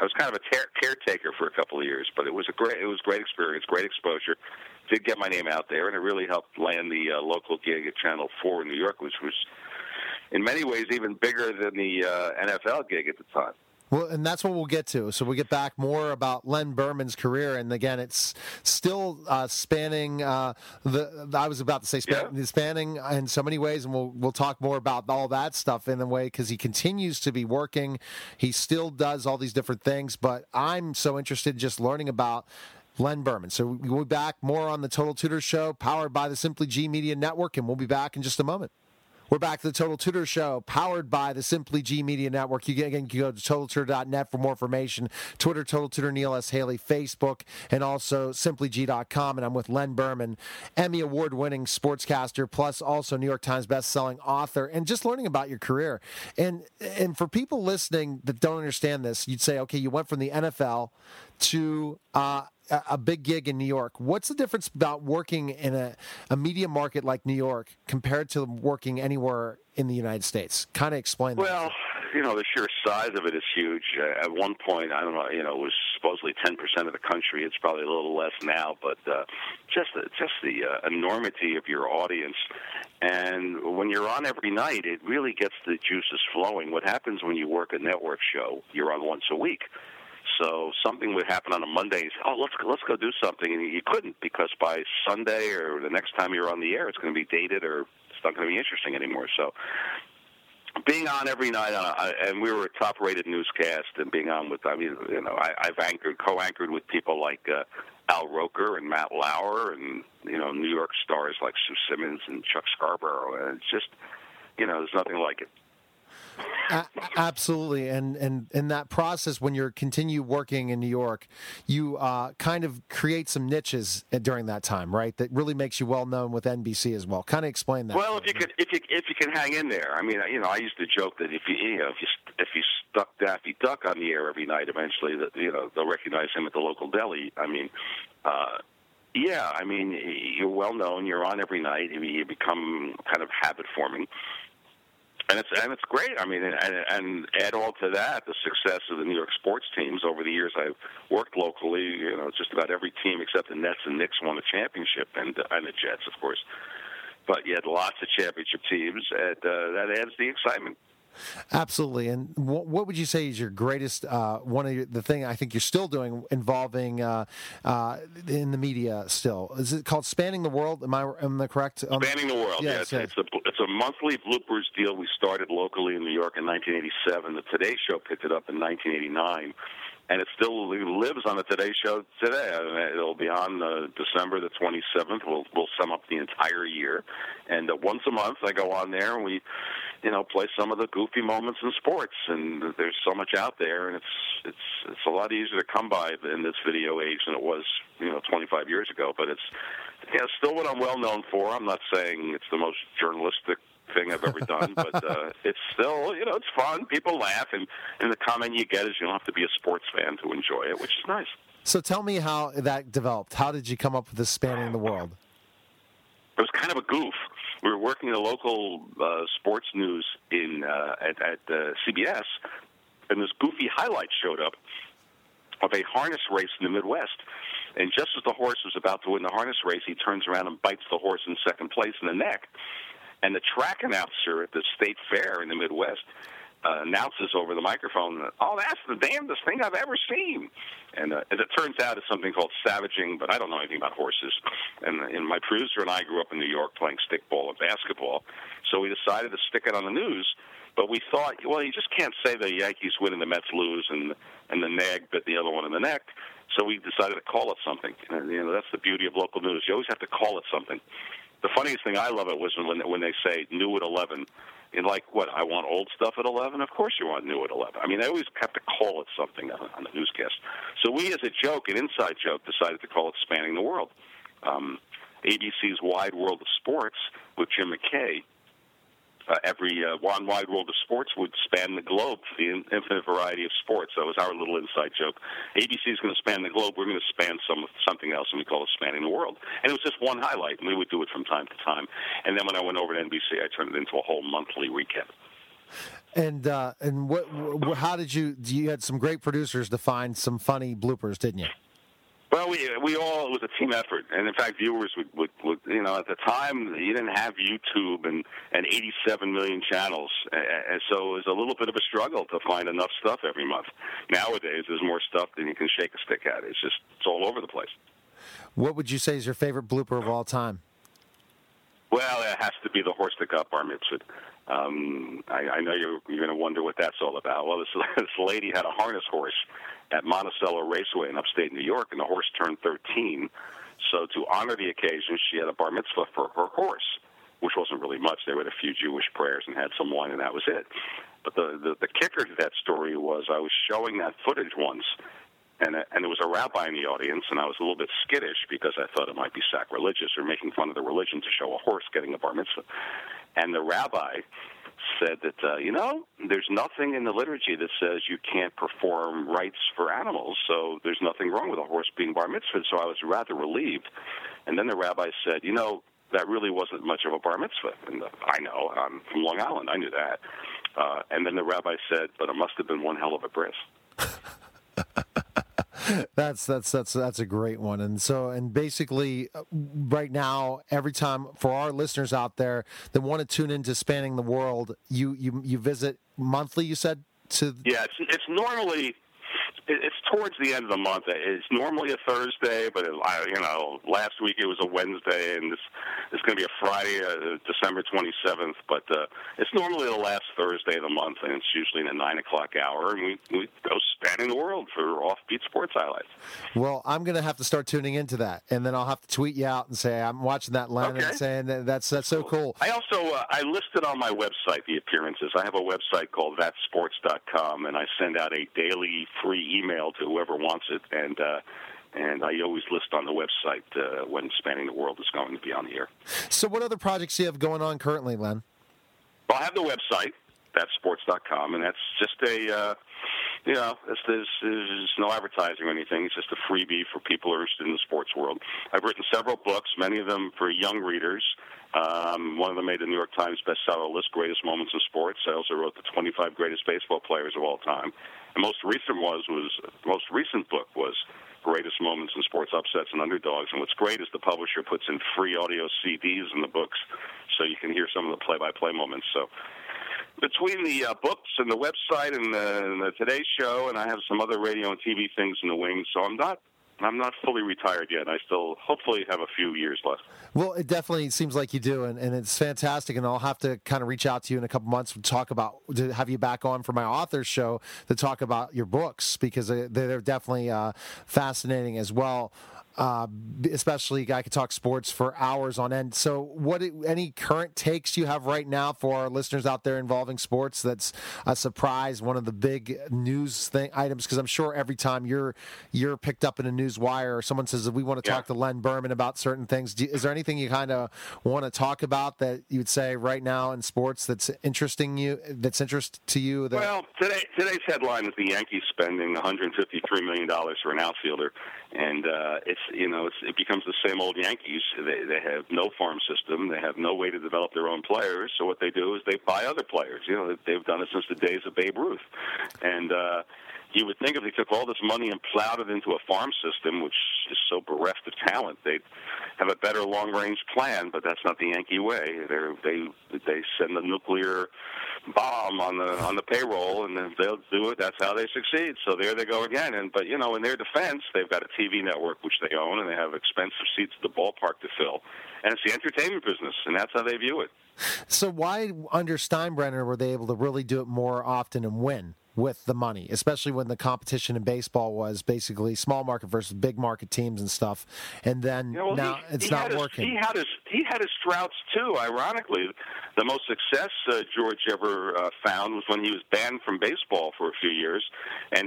caretaker for a couple of years. But it was great experience, great exposure. Did get my name out there, and it really helped land the local gig at Channel 4 in New York, which was in many ways even bigger than the NFL gig at the time. Well, and that's what we'll get to. So we'll get back more about Len Berman's career, and again, it's still spanning. I was about to say spanning in so many ways, and we'll talk more about all that stuff in a way because he continues to be working. He still does all these different things, but I'm so interested in just learning about Len Berman. So we'll be back more on the Total Tutor Show, powered by the Simply G Media Network, and we'll be back in just a moment. We're back to the Total Tutor Show, powered by the Simply G Media Network. You can go to TotalTutor.net for more information. Twitter, Total Tutor Neil S. Haley, Facebook, and also SimplyG.com. And I'm with Len Berman, Emmy Award-winning sportscaster, plus also New York Times best-selling author, and just learning about your career. And for people listening that don't understand this, you'd say, okay, you went from the NFL to a big gig in New York. What's the difference about working in a media market like New York compared to working anywhere in the United States? Kind of explain that. Well, the sheer size of it is huge. At one point, I don't know, it was supposedly 10% of the country. It's probably a little less now, but just the enormity of your audience. And when you're on every night, it really gets the juices flowing. What happens when you work a network show, you're on once a week. So something would happen on a Monday. Let's go do something, and you couldn't, because by Sunday or the next time you're on the air, it's going to be dated or it's not going to be interesting anymore. So being on every night, and we were a top-rated newscast, and being on with, I've co-anchored with people like Al Roker and Matt Lauer, and New York stars like Sue Simmons and Chuck Scarborough, and it's just, there's nothing like it. Absolutely, and in that process, when you're continue working in New York, you kind of create some niches during that time, right? That really makes you well known with NBC as well. Kind of explain that. Well, if you can hang in there, I mean, I used to joke that if you stuck Daffy Duck on the air every night, eventually they'll recognize him at the local deli. I mean. Yeah, I mean, you're well known. You're on every night. You become kind of habit forming. And it's great. I mean, and add all to that the success of the New York sports teams. Over the years I've worked locally, just about every team except the Nets and Knicks won a championship, and the Jets, of course. But you had lots of championship teams, and that adds the excitement. Absolutely. And what would you say is your greatest, one of the thing I think you're still doing involving in the media still? Is it called Spanning the World? Am I correct? Spanning the World, yes, yeah. It's a monthly bloopers deal we started locally in New York in 1987. The Today Show picked it up in 1989. And it still lives on the Today Show today. I mean, it'll be on December the 27th. We'll sum up the entire year. And once a month, I go on there and we, play some of the goofy moments in sports. And there's so much out there, and it's a lot easier to come by in this video age than it was, 25 years ago. But it's still what I'm well known for. I'm not saying it's the most journalistic thing I've ever done, but it's still, it's fun. People laugh, and the comment you get is you don't have to be a sports fan to enjoy it, which is nice. So tell me how that developed. How did you come up with this Spanning the World? It was kind of a goof. We were working the local sports news at CBS, and this goofy highlight showed up of a harness race in the Midwest. And just as the horse was about to win the harness race, he turns around and bites the horse in second place in the neck. And the track announcer at the state fair in the Midwest announces over the microphone, "Oh, that's the damnedest thing I've ever seen." And as it turns out, it's something called savaging, but I don't know anything about horses. And my producer and I grew up in New York playing stickball and basketball, so we decided to stick it on the news. But we thought, well, you just can't say the Yankees win and the Mets lose and the nag bit the other one in the neck. So we decided to call it something. And, that's the beauty of local news. You always have to call it something. The funniest thing I love it was when they say new at 11. And like, what, I want old stuff at 11? Of course you want new at 11. I mean, they always have to call it something on the newscast. So we, as a joke, an inside joke, decided to call it Spanning the World. ABC's Wide World of Sports with Jim McKay. Every one Wide World of Sports would span the globe for the infinite variety of sports. That was our little inside joke. ABC is going to span the globe. We're going to span something else, and we call it Spanning the World. And it was just one highlight, and we would do it from time to time. And then when I went over to NBC, I turned it into a whole monthly recap. And how did you had some great producers to find some funny bloopers, didn't you? Well, we all, it was a team effort. And, in fact, viewers would at the time, you didn't have YouTube and 87 million channels. And so it was a little bit of a struggle to find enough stuff every month. Nowadays, there's more stuff than you can shake a stick at. It's all over the place. What would you say is your favorite blooper of all time? Well, it has to be the horse that got bar mitzvah. I know you're going to wonder what that's all about. Well, this lady had a harness horse at Monticello Raceway in upstate New York, and the horse turned 13. So to honor the occasion, she had a bar mitzvah for her horse, which wasn't really much. They read a few Jewish prayers and had some wine, and that was it. But the kicker to that story was I was showing that footage once, and there was a rabbi in the audience, and I was a little bit skittish because I thought it might be sacrilegious or making fun of the religion to show a horse getting a bar mitzvah. And the rabbi said that, there's nothing in the liturgy that says you can't perform rites for animals, so there's nothing wrong with a horse being bar mitzvahed. So I was rather relieved. And then the rabbi said, that really wasn't much of a bar mitzvah. And I know, I'm from Long Island, I knew that. And then the rabbi said, but it must have been one hell of a bris. That's a great one. And basically right now, every time for our listeners out there that want to tune into Spanning the World, you visit monthly, you said? Yeah, it's normally it's towards the end of the month. It's normally a Thursday, but last week it was a Wednesday, and it's going to be a Friday, December 27th. But it's normally the last Thursday of the month, and it's usually in the 9 o'clock hour, and we go spanning the world for offbeat sports highlights. Well, I'm going to have to start tuning into that, and then I'll have to tweet you out and say I'm watching that, Len, and saying that's so cool. I also I listed on my website the appearances. I have a website called thatsports.com, and I send out a daily free email to whoever wants it, and I always list on the website when Spanning the World is going to be on the air. So what other projects do you have going on currently, Len? Well, I have the website, thatsports.com, and that's just there's no advertising or anything. It's just a freebie for people who are interested in the sports world. I've written several books, many of them for young readers. One of them made the New York Times bestseller list, Greatest Moments in Sports. I also wrote the 25 Greatest Baseball Players of All Time. The most recent book was Greatest Moments in Sports Upsets and Underdogs. And what's great is the publisher puts in free audio CDs in the books so you can hear some of the play-by-play moments. So between the books and the website and the Today Show, and I have some other radio and TV things in the wings, so I'm not fully retired yet. I still hopefully have a few years left. Well, it definitely seems like you do, and it's fantastic. And I'll have to kind of reach out to you in a couple months to have you back on for my author's show to talk about your books, because they're definitely fascinating as well. Especially I could talk sports for hours on end. So any current takes you have right now for our listeners out there involving sports that's a surprise, one of the big news items? Because I'm sure every time you're picked up in a news wire or someone says, we want to talk to Len Berman about certain things, is there anything you kind of want to talk about that you would say right now in sports that's interest to you? Well, today's headline is the Yankees spending $153 million for an outfielder, and it becomes the same old Yankees. They have no farm system. They have no way to develop their own players. So what they do is they buy other players. They've done it since the days of Babe Ruth. And you would think if they took all this money and plowed it into a farm system, which is so bereft of talent, they'd have a better long-range plan. But that's not the Yankee way. They send a nuclear bomb on the payroll, and they'll do it. That's how they succeed. So there they go again. But in their defense, they've got a TV network which they own, and they have expensive seats at the ballpark to fill. And it's the entertainment business, and that's how they view it. So why under Steinbrenner were they able to really do it more often and win with the money, especially when the competition in baseball was basically small market versus big market teams and stuff, and then now it's not working. He had his droughts too. Ironically, the most success George ever found was when he was banned from baseball for a few years, and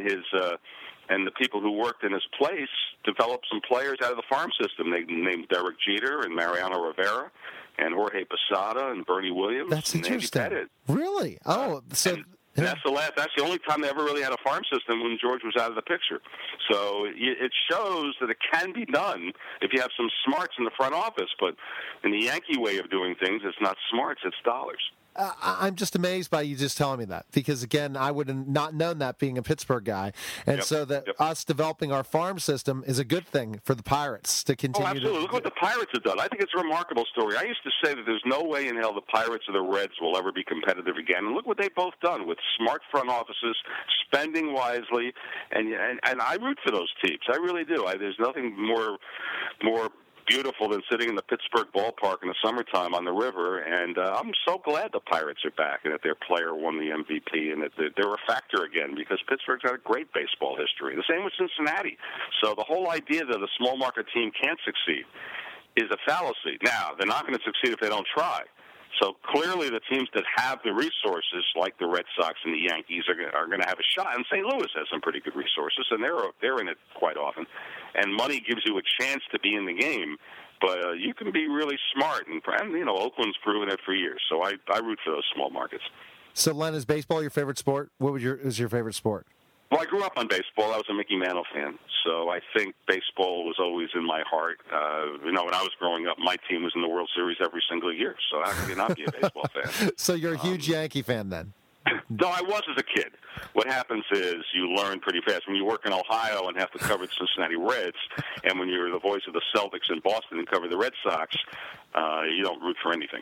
the people who worked in his place developed some players out of the farm system. They named Derek Jeter and Mariano Rivera and Jorge Posada and Bernie Williams. That's and interesting. Andy Pettitte. Really? Oh, so. That's the only time they ever really had a farm system, when George was out of the picture. So it shows that it can be done if you have some smarts in the front office. But in the Yankee way of doing things, it's not smarts, it's dollars. I'm just amazed by you just telling me that, because, again, I would have not known that being a Pittsburgh guy. And so that us developing our farm system is a good thing for the Pirates to continue. Oh, absolutely. Look what the Pirates have done. I think it's a remarkable story. I used to say that there's no way in hell the Pirates or the Reds will ever be competitive again. And look what they've both done with smart front offices, spending wisely. And I root for those teams. I really do. There's nothing more beautiful than sitting in the Pittsburgh ballpark in the summertime on the river, and I'm so glad the Pirates are back and that their player won the MVP and that they're a factor again, because Pittsburgh's got a great baseball history. The same with Cincinnati. So the whole idea that a small market team can't succeed is a fallacy. Now, they're not going to succeed if they don't try. So clearly the teams that have the resources, like the Red Sox and the Yankees, are going to have a shot. And St. Louis has some pretty good resources, and they're in it quite often. And money gives you a chance to be in the game. But you can be really smart, and Oakland's proven it for years. So I root for those small markets. So, Len, is baseball your favorite sport? What is your favorite sport? Well, I grew up on baseball. I was a Mickey Mantle fan, so I think baseball was always in my heart. When I was growing up, my team was in the World Series every single year, so how could you not be a baseball fan? So you're a huge Yankee fan then? No, I was as a kid. What happens is you learn pretty fast. When you work in Ohio and have to cover the Cincinnati Reds, and when you're the voice of the Celtics in Boston and cover the Red Sox, you don't root for anything.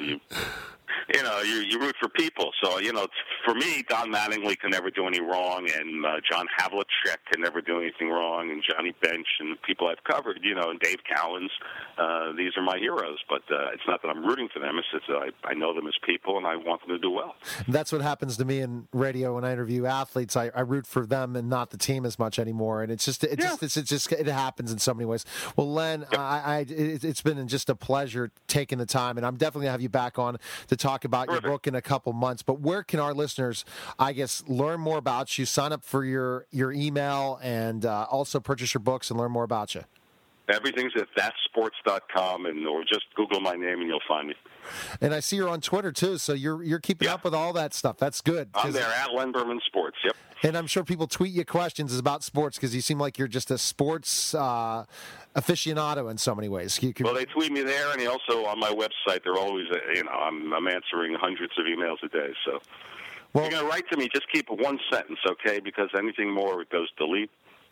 You root for people. So, for me, Don Mattingly can never do any wrong, and John Havlicek can never do anything wrong, and Johnny Bench and people I've covered, and Dave Cowens. These are my heroes. But it's not that I'm rooting for them. It's that I know them as people, and I want them to do well. That's what happens to me in radio when I interview athletes. I root for them and not the team as much anymore. And it happens in so many ways. Well, Len, yep. It's been just a pleasure taking the time, and I'm definitely going to have you back on to talk about your book in a couple months. But where can our listeners, I guess, learn more about you, sign up for your email, and also purchase your books and learn more about you? Everything's at thatsports.com, or just Google my name and you'll find me. And I see you're on Twitter too, so you're keeping up with all that stuff. That's good. I'm there at Len Berman Sports. Yep. And I'm sure people tweet you questions about sports because you seem like you're just a sports aficionado in so many ways. Well, they tweet me there, and also on my website. They're always, I'm answering hundreds of emails a day. So if you're going to write to me, just keep one sentence, okay? Because anything more, it goes delete.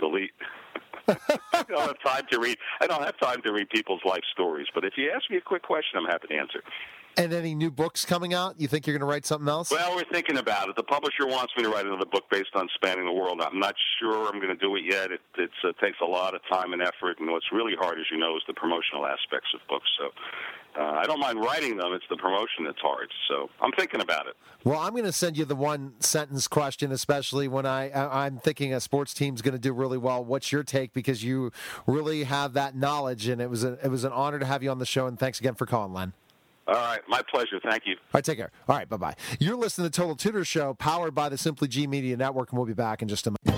I don't have time to read people's life stories. But if you ask me a quick question, I'm happy to answer. And any new books coming out? You think you're going to write something else? Well, we're thinking about it. The publisher wants me to write another book based on spanning the world. I'm not sure I'm going to do it yet. It takes a lot of time and effort, and what's really hard, as you know, is the promotional aspects of books. So I don't mind writing them. It's the promotion that's hard. So I'm thinking about it. Well, I'm going to send you the one-sentence question, especially when I'm thinking a sports team's going to do really well. What's your take? Because you really have that knowledge, and it was an honor to have you on the show, and thanks again for calling, Len. All right, my pleasure. Thank you. All right, take care. All right, bye-bye. You're listening to the Total Tutor Show, powered by the Simply G Media Network, and we'll be back in just a minute.